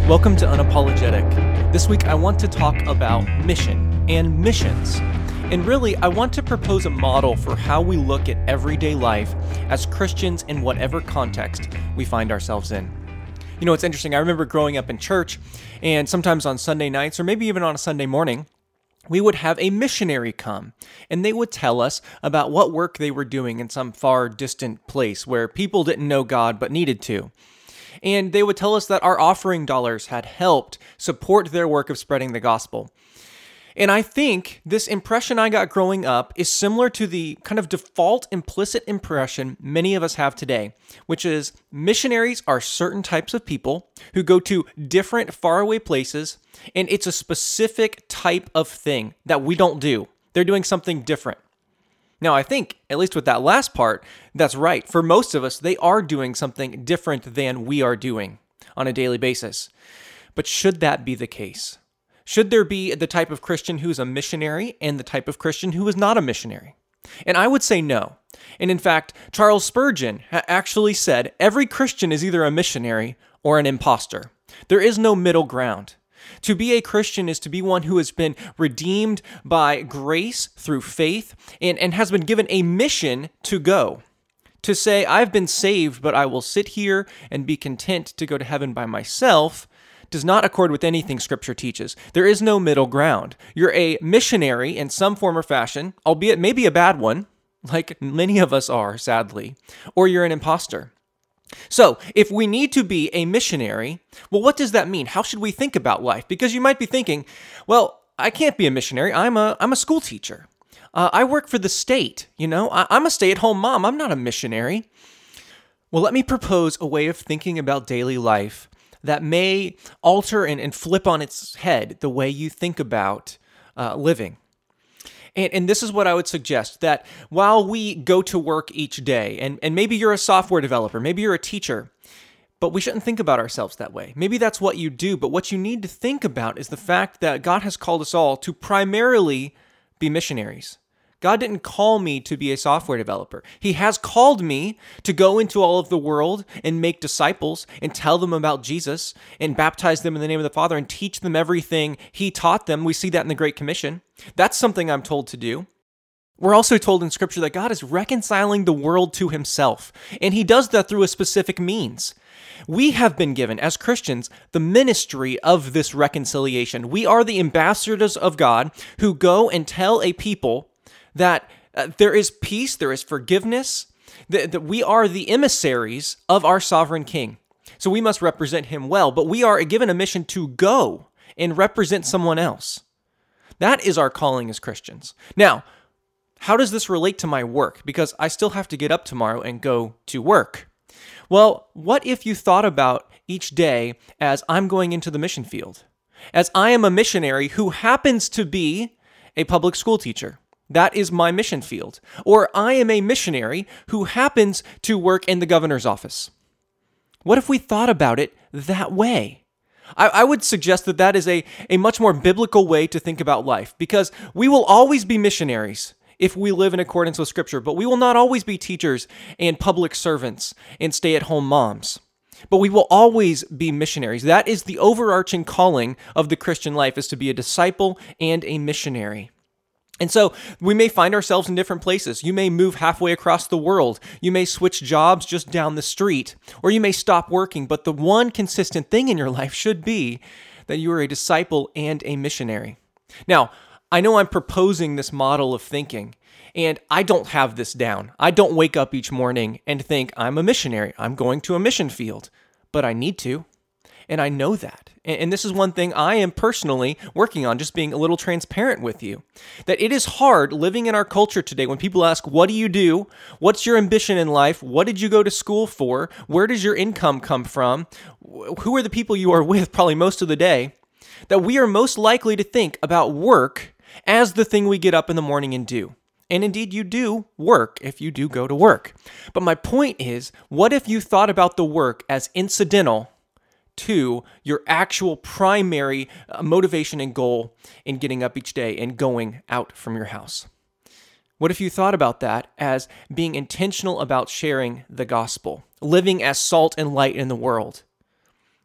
Welcome to Unapologetic. This week I want to talk about mission and missions. And really, I want to propose a model for how we look at everyday life as Christians in whatever context we find ourselves in. You know, it's interesting. I remember growing up in church, and sometimes on Sunday nights, or maybe even on a Sunday morning, we would have a missionary come, and they would tell us about what work they were doing in some far distant place where people didn't know God but needed to. And they would tell us that our offering dollars had helped support their work of spreading the gospel. And I think this impression I got growing up is similar to the kind of default implicit impression many of us have today, which is missionaries are certain types of people who go to different faraway places, and it's a specific type of thing that we don't do. They're doing something different. Now, I think, at least with that last part, that's right. For most of us, they are doing something different than we are doing on a daily basis. But should that be the case? Should there be the type of Christian who is a missionary and the type of Christian who is not a missionary? And I would say no. And in fact, Charles Spurgeon actually said, every Christian is either a missionary or an imposter. There is no middle ground. To be a Christian is to be one who has been redeemed by grace through faith and has been given a mission to go. To say, I've been saved, but I will sit here and be content to go to heaven by myself does not accord with anything Scripture teaches. There is no middle ground. You're a missionary in some form or fashion, albeit maybe a bad one, like many of us are, sadly, or you're an imposter. So, if we need to be a missionary, well, what does that mean? How should we think about life? Because you might be thinking, well, I can't be a missionary. I'm a school teacher. I work for the state. I'm a stay-at-home mom. I'm not a missionary. Well, let me propose a way of thinking about daily life that may alter and flip on its head the way you think about living. And this is what I would suggest, that while we go to work each day, and maybe you're a software developer, maybe you're a teacher, but we shouldn't think about ourselves that way. Maybe that's what you do, but what you need to think about is the fact that God has called us all to primarily be missionaries. God didn't call me to be a software developer. He has called me to go into all of the world and make disciples and tell them about Jesus and baptize them in the name of the Father and teach them everything He taught them. We see that in the Great Commission. That's something I'm told to do. We're also told in Scripture that God is reconciling the world to Himself, and He does that through a specific means. We have been given, as Christians, the ministry of this reconciliation. We are the ambassadors of God who go and tell a people that there is peace, there is forgiveness, that we are the emissaries of our sovereign King. So we must represent Him well, but we are given a mission to go and represent someone else. That is our calling as Christians. Now, how does this relate to my work? Because I still have to get up tomorrow and go to work. Well, what if you thought about each day as I'm going into the mission field, as I am a missionary who happens to be a public school teacher? That is my mission field. Or I am a missionary who happens to work in the governor's office. What if we thought about it that way? I would suggest that is a much more biblical way to think about life, because we will always be missionaries if we live in accordance with Scripture, but we will not always be teachers and public servants and stay-at-home moms. But we will always be missionaries. That is the overarching calling of the Christian life, is to be a disciple and a missionary. And so we may find ourselves in different places. You may move halfway across the world. You may switch jobs just down the street, or you may stop working. But the one consistent thing in your life should be that you are a disciple and a missionary. Now, I know I'm proposing this model of thinking, and I don't have this down. I don't wake up each morning and think, I'm a missionary. I'm going to a mission field, but I need to. And I know that. And this is one thing I am personally working on, just being a little transparent with you. That it is hard living in our culture today when people ask, what do you do? What's your ambition in life? What did you go to school for? Where does your income come from? Who are the people you are with probably most of the day? That we are most likely to think about work as the thing we get up in the morning and do. And indeed, you do work if you do go to work. But my point is, what if you thought about the work as incidental to your actual primary motivation and goal in getting up each day and going out from your house? What if you thought about that as being intentional about sharing the gospel, living as salt and light in the world?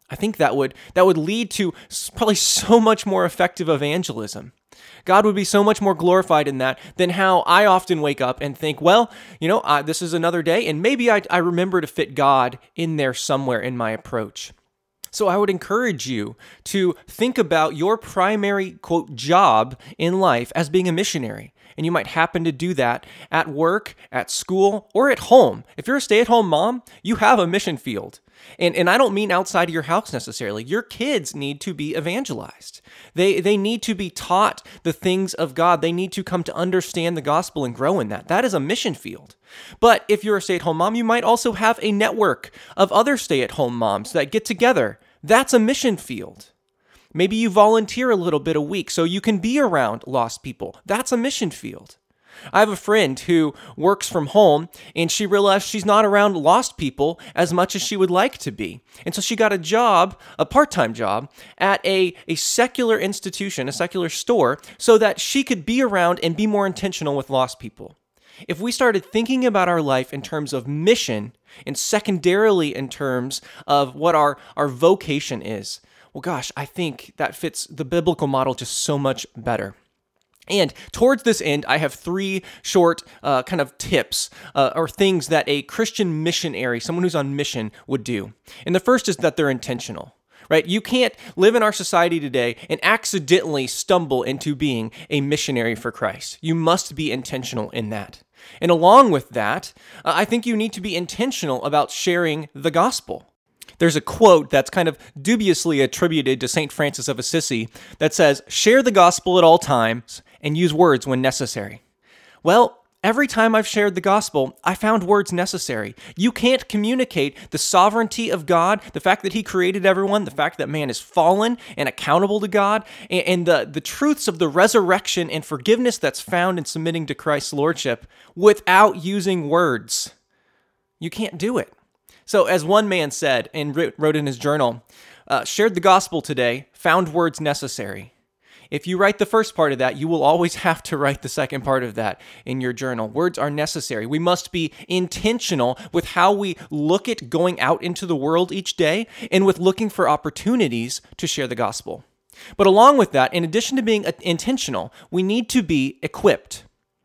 I think that would lead to probably so much more effective evangelism. God would be so much more glorified in that than how I often wake up and think, well, this is another day, and maybe I remember to fit God in there somewhere in my approach. So I would encourage you to think about your primary, quote, job in life as being a missionary. And you might happen to do that at work, at school, or at home. If you're a stay-at-home mom, you have a mission field. And I don't mean outside of your house necessarily. Your kids need to be evangelized. They need to be taught the things of God. They need to come to understand the gospel and grow in that. That is a mission field. But if you're a stay-at-home mom, you might also have a network of other stay-at-home moms that get together. That's a mission field. Maybe you volunteer a little bit a week so you can be around lost people. That's a mission field. I have a friend who works from home, and she realized she's not around lost people as much as she would like to be. And so she got a job, a part-time job, at a secular institution, a secular store, so that she could be around and be more intentional with lost people. If we started thinking about our life in terms of mission, and secondarily in terms of what our vocation is, well, gosh, I think that fits the biblical model just so much better. And towards this end, I have 3 short kind of tips or things that a Christian missionary, someone who's on mission, would do. And the first is that they're intentional, right? You can't live in our society today and accidentally stumble into being a missionary for Christ. You must be intentional in that. And along with that, I think you need to be intentional about sharing the gospel. There's a quote that's kind of dubiously attributed to St. Francis of Assisi that says, "Share the gospel at all times and use words when necessary." Well, every time I've shared the gospel, I found words necessary. You can't communicate the sovereignty of God, the fact that He created everyone, the fact that man is fallen and accountable to God, and the truths of the resurrection and forgiveness that's found in submitting to Christ's lordship without using words. You can't do it. So as one man said and wrote in his journal, shared the gospel today, found words necessary. If you write the first part of that, you will always have to write the second part of that in your journal. Words are necessary. We must be intentional with how we look at going out into the world each day and with looking for opportunities to share the gospel. But along with that, in addition to being intentional, we need to be equipped.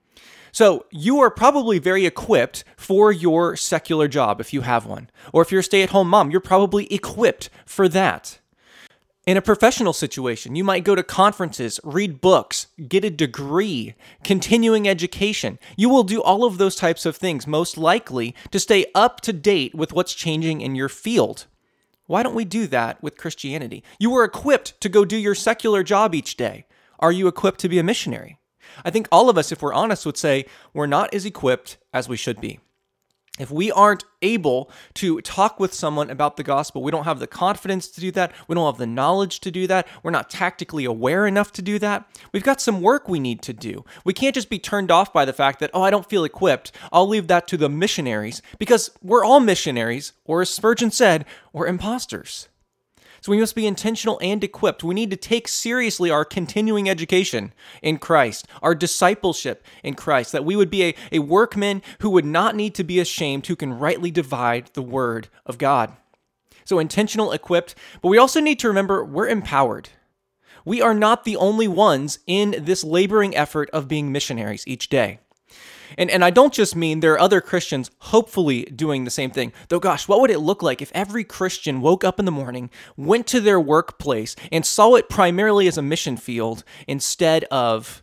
So you are probably very equipped for your secular job if you have one. Or if you're a stay-at-home mom, you're probably equipped for that. In a professional situation, you might go to conferences, read books, get a degree, continuing education. You will do all of those types of things, most likely, to stay up to date with what's changing in your field. Why don't we do that with Christianity? You were equipped to go do your secular job each day. Are you equipped to be a missionary? I think all of us, if we're honest, would say we're not as equipped as we should be. If we aren't able to talk with someone about the gospel, we don't have the confidence to do that, we don't have the knowledge to do that, we're not tactically aware enough to do that, we've got some work we need to do. We can't just be turned off by the fact that, I don't feel equipped, I'll leave that to the missionaries, because we're all missionaries, or as Spurgeon said, we're imposters. So we must be intentional and equipped. We need to take seriously our continuing education in Christ, our discipleship in Christ, that we would be a workman who would not need to be ashamed, who can rightly divide the word of God. So intentional, equipped, but we also need to remember we're empowered. We are not the only ones in this laboring effort of being missionaries each day. And I don't just mean there are other Christians hopefully doing the same thing. Though gosh, what would it look like if every Christian woke up in the morning, went to their workplace, and saw it primarily as a mission field instead of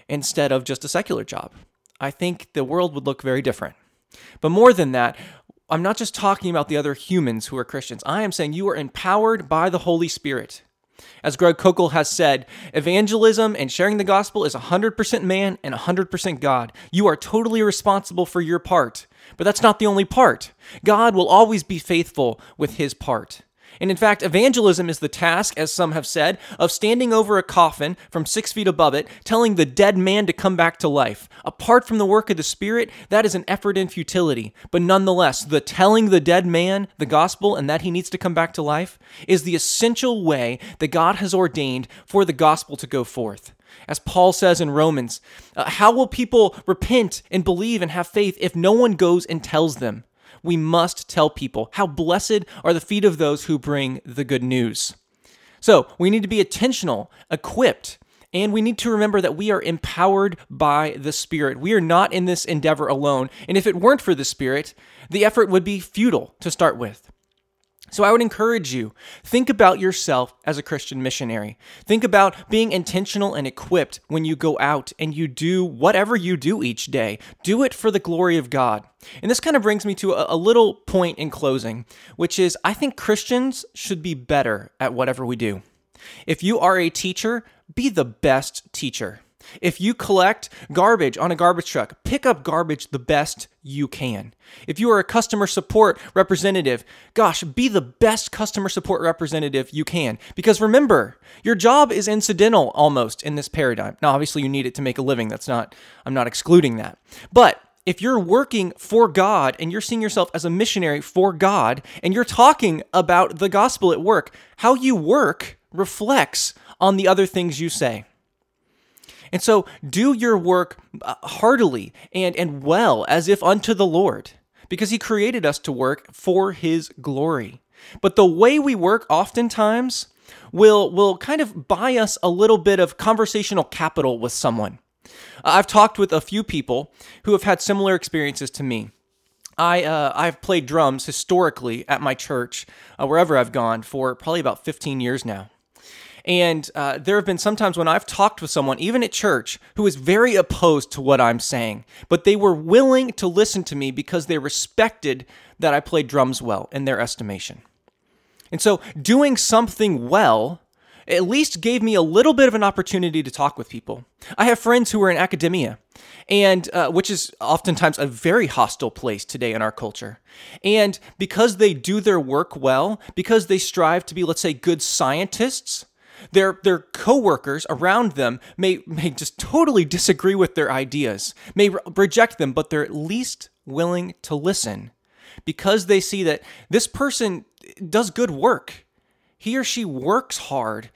just a secular job? I think the world would look very different. But more than that, I'm not just talking about the other humans who are Christians. I am saying you are empowered by the Holy Spirit. As Greg Koukl has said, evangelism and sharing the gospel is 100% man and 100% God. You are totally responsible for your part, but that's not the only part. God will always be faithful with His part. And in fact, evangelism is the task, as some have said, of standing over a coffin from 6 feet above it, telling the dead man to come back to life. Apart from the work of the Spirit, that is an effort in futility. But nonetheless, the telling the dead man the gospel and that he needs to come back to life is the essential way that God has ordained for the gospel to go forth. As Paul says in Romans, how will people repent and believe and have faith if no one goes and tells them? we must tell people how blessed are the feet of those who bring the good news. So we need to be intentional, equipped, and we need to remember that we are empowered by the Spirit. We are not in this endeavor alone. And if it weren't for the Spirit, the effort would be futile to start with. So I would encourage you, think about yourself as a Christian missionary. Think about being intentional and equipped when you go out and you do whatever you do each day. Do it for the glory of God. And this kind of brings me to a little point in closing, which is I think Christians should be better at whatever we do. If you are a teacher, be the best teacher. If you collect garbage on a garbage truck, pick up garbage the best you can. If you are a customer support representative, gosh, be the best customer support representative you can. Because remember, your job is incidental almost in this paradigm. Now, obviously you need it to make a living. I'm not excluding that. But if you're working for God and you're seeing yourself as a missionary for God and you're talking about the gospel at work, how you work reflects on the other things you say. And so do your work heartily and well as if unto the Lord, because He created us to work for His glory. But the way we work oftentimes will kind of buy us a little bit of conversational capital with someone. I've talked with a few people who have had similar experiences to me. I've played drums historically at my church, wherever I've gone, for probably about 15 years now. And there have been some times when I've talked with someone, even at church, who is very opposed to what I'm saying, but they were willing to listen to me because they respected that I played drums well in their estimation. And so doing something well at least gave me a little bit of an opportunity to talk with people. I have friends who are in academia, and which is oftentimes a very hostile place today in our culture. And because they do their work well, because they strive to be, let's say, good scientists, their coworkers around them may just totally disagree with their ideas, may reject them, but they're at least willing to listen because they see that this person does good work. He or she works hard.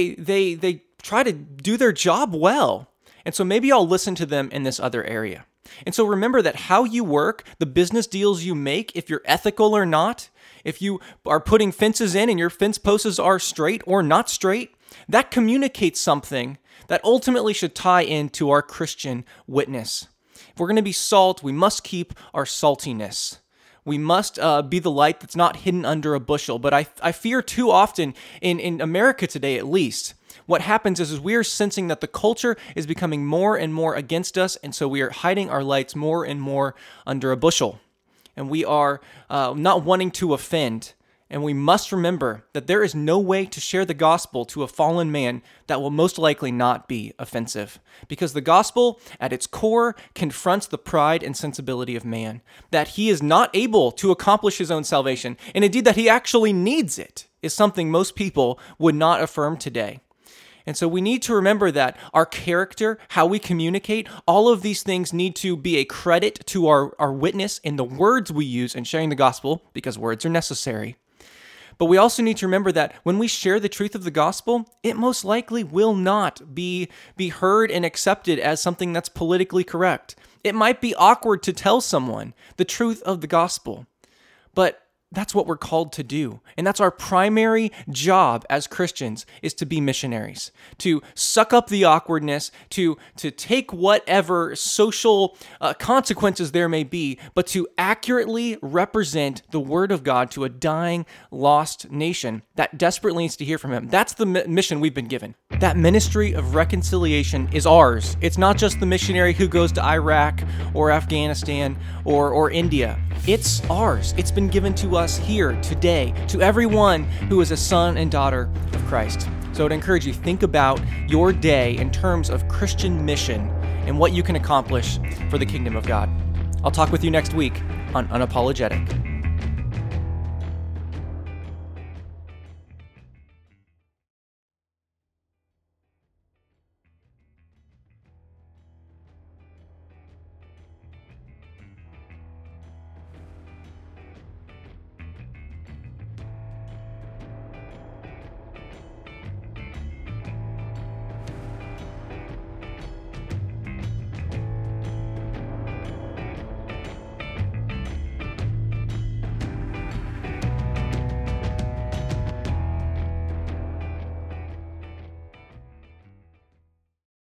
They try to do their job well. And so maybe I'll listen to them in this other area. And so remember that how you work, the business deals you make, if you're ethical or not, if you are putting fences in and your fence posts are straight or not straight, that communicates something that ultimately should tie into our Christian witness. If we're going to be salt, we must keep our saltiness. We must be the light that's not hidden under a bushel. But I fear too often, in America today at least, what happens is we are sensing that the culture is becoming more and more against us, and so we are hiding our lights more and more under a bushel. And we are not wanting to offend. And we must remember that there is no way to share the gospel to a fallen man that will most likely not be offensive. Because the gospel, at its core, confronts the pride and sensibility of man. That he is not able to accomplish his own salvation, and indeed that he actually needs it, is something most people would not affirm today. And so we need to remember that our character, how we communicate, all of these things need to be a credit to our witness in the words we use in sharing the gospel, because words are necessary. But we also need to remember that when we share the truth of the gospel, it most likely will not be heard and accepted as something that's politically correct. It might be awkward to tell someone the truth of the gospel, but that's what we're called to do. And that's our primary job as Christians, is to be missionaries, to suck up the awkwardness, to take whatever social consequences there may be, but to accurately represent the word of God to a dying, lost nation that desperately needs to hear from Him. That's the mission we've been given. That ministry of reconciliation is ours. It's not just the missionary who goes to Iraq or Afghanistan or India. It's ours. It's been given to us here today, to everyone who is a son and daughter of Christ. So I'd encourage you, think about your day in terms of Christian mission and what you can accomplish for the kingdom of God. I'll talk with you next week on Unapologetic.